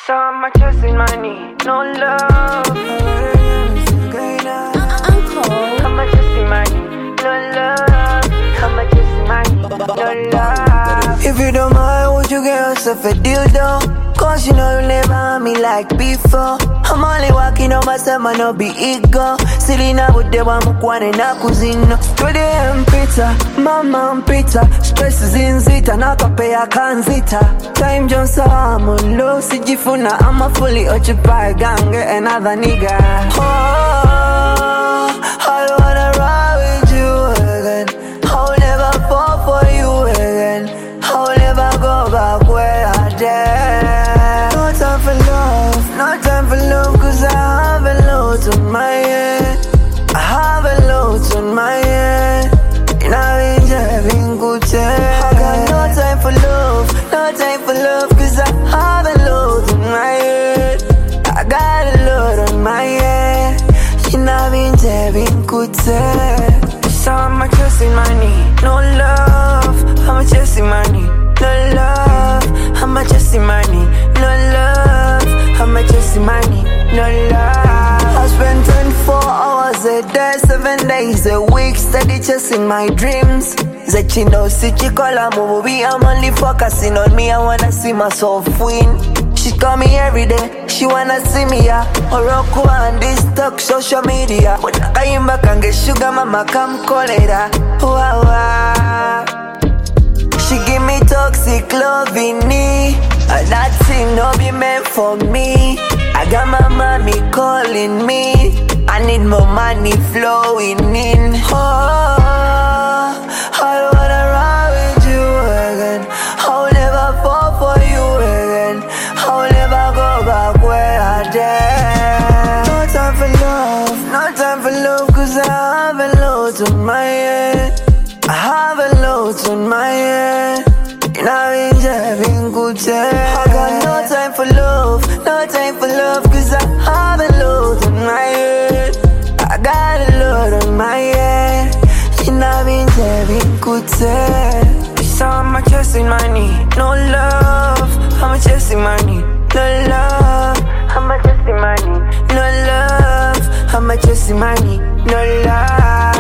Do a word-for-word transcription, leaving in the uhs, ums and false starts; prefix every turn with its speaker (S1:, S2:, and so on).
S1: So I'm chasing money, no love. I'm chasing money, no love. I'm chasing money, no love.
S2: If you don't mind, would you get yourself a dildo? Cause you know you never had me like before. I'm only walking on myself, I no be ego. Silina with the one mukwane na kuzino. Today mpita, mama mpita. Stress is in zita, nakapea kanzita. Time Johnson, I'm on low. Sijifuna, I'm a fully occupied gang, get another nigga. Oh, I don't wanna ride with you again. I'll never fall for you again. I'll never go back where I did. No time for love, no time for love. Cause I have a lot on my head. I have a lot on my head. And I've been having good time. I got no time for love, no time for love. Cause I have a lot on my head. I got a lot on my head. And I've been having good time.
S1: So I'm chasing money, no love. I'm chasing money, no love. I'm chasing money, no love. I'm chasing money, no love.
S2: I spend twenty-four hours a day, seven days a week, steady chasing my dreams. Zechino Sichikola movie, I'm only focusing on me. I wanna see myself win. She call me every day, she wanna see me, yeah. Oroku and this talk social media. When I came back and get sugar, mama come call it, ah. Wow, wow. She give me toxic loving, and that thing no be meant for me. I got my mommy calling me. I need more money flowing in. Oh, I don't wanna ride with you again. I'll never fall for you again. I'll never go back where I did. No time for love, no time for love. Cause I have a lot on my head. I have a lot on my head. And I've been having good time. I got no time for love, no time for love. Cause I have a lot on my head. I got a lot on my head. And I've been having good time.
S1: So I'm chasing money, no love. I'm chasing money, no love. I'm chasing money, no love. I'm chasing money, no love.